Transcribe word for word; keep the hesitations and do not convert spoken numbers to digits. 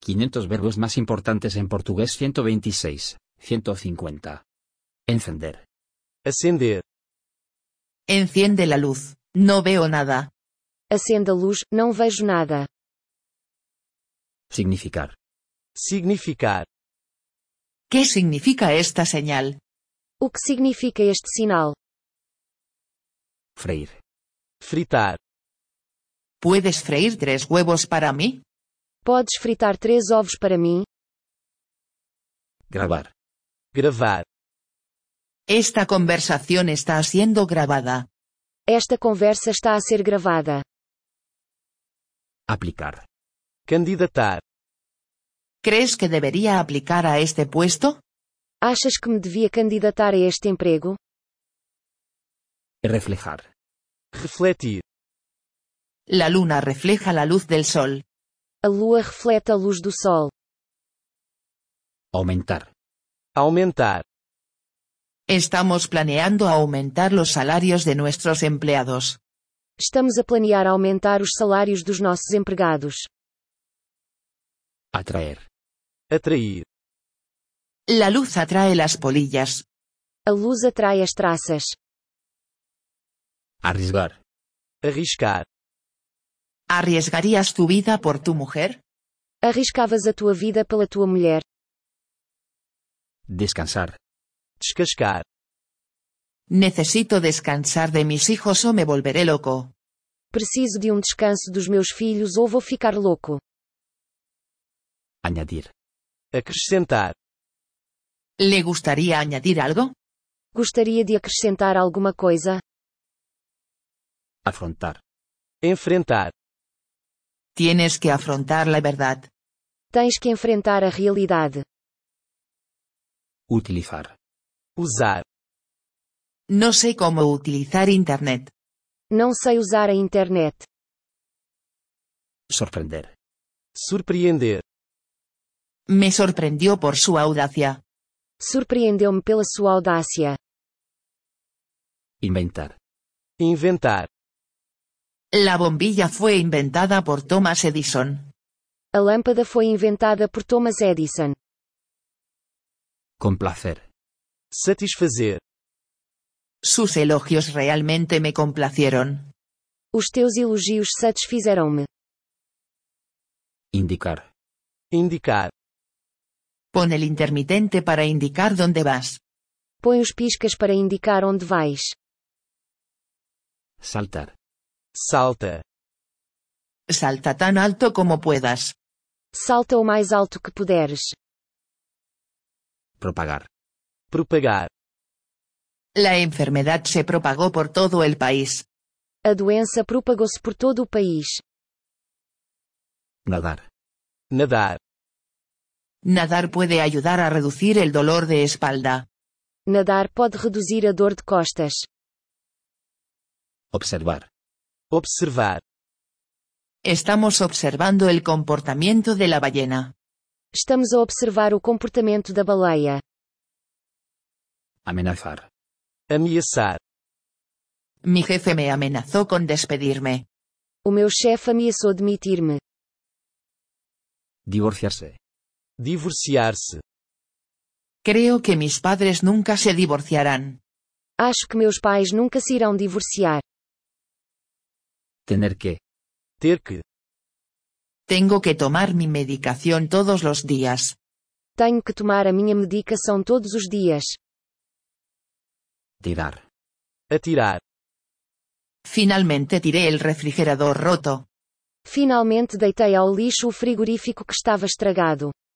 quinientos verbos más importantes en portugués. ciento veintiséis, ciento cincuenta. Encender. Acender. Enciende la luz. No veo nada. Acenda a luz, não vejo nada. Significar. Significar. ¿Qué significa esta señal? O que significa este sinal? Freír. Fritar. ¿Puedes freír tres huevos para mí? Podes fritar três ovos para mim? Grabar. Gravar. Esta conversación está siendo grabada. Esta conversa está a ser gravada. Aplicar. Candidatar. ¿Crees que debería aplicar a este puesto? Achas que me devia candidatar a este emprego? Reflejar. Refletir. La luna refleja la luz del sol. A lua reflete a luz do sol. Aumentar. Aumentar. Estamos planeando aumentar los salarios de nuestros empleados. Estamos a planear aumentar os salários dos nossos empregados. Atraer. Atrair. La luz atrae las polillas. A luz atrai as traças. Arriesgar. Arriscar. ¿Arriesgarías tu vida por tu mujer? Arriscavas a tua vida pela tua mulher. Descansar. Descascar. Necesito descansar de mis hijos o me volveré loco. Preciso de um descanso dos meus filhos ou vou ficar louco. Añadir. Acrescentar. ¿Le gustaría añadir algo? Gostaria de acrescentar alguma coisa? Afrontar. Enfrentar. Tienes que afrontar la verdad. Tens que enfrentar a realidade. Utilizar. Usar. No sé cómo utilizar Internet. Não sei usar a internet. Sorprender. Surpreender. Me sorprendió por su audacia. Surpreendeu-me pela sua audácia. Inventar. Inventar. La bombilla fue inventada por Thomas Edison. A lâmpada foi inventada por Thomas Edison. Complacer. Satisfazer. Sus elogios realmente me complacieron. Os teus elogios satisfizeram-me. Indicar. Indicar. Pon el intermitente para indicar dónde vas. Põe os piscas para indicar onde vais. Saltar. Salta. Salta tan alto como puedas. Salta o mais alto que puderes. Propagar. Propagar. La enfermedad se propagó por todo el país. A doença propagou-se por todo o país. Nadar. Nadar. Nadar puede ayudar a reducir el dolor de espalda. Nadar pode reduzir a dor de costas. Observar. Observar. Estamos observando el comportamiento de la ballena. Estamos a observar o comportamento da baleia. Amenazar. Ameaçar. Mi jefe me amenazó con despedirme. O meu chefe ameaçou demitir-me. Divorciarse. Divorciar-se. Creo que mis padres nunca se divorciarán. Acho que meus pais nunca se irão divorciar. Tener que. Ter que. Tengo que tomar mi medicación todos los días. Tenho que tomar a minha medicação todos os dias. Tirar. Atirar. Finalmente tiré el refrigerador roto. Finalmente deitei ao lixo o frigorífico que estava estragado.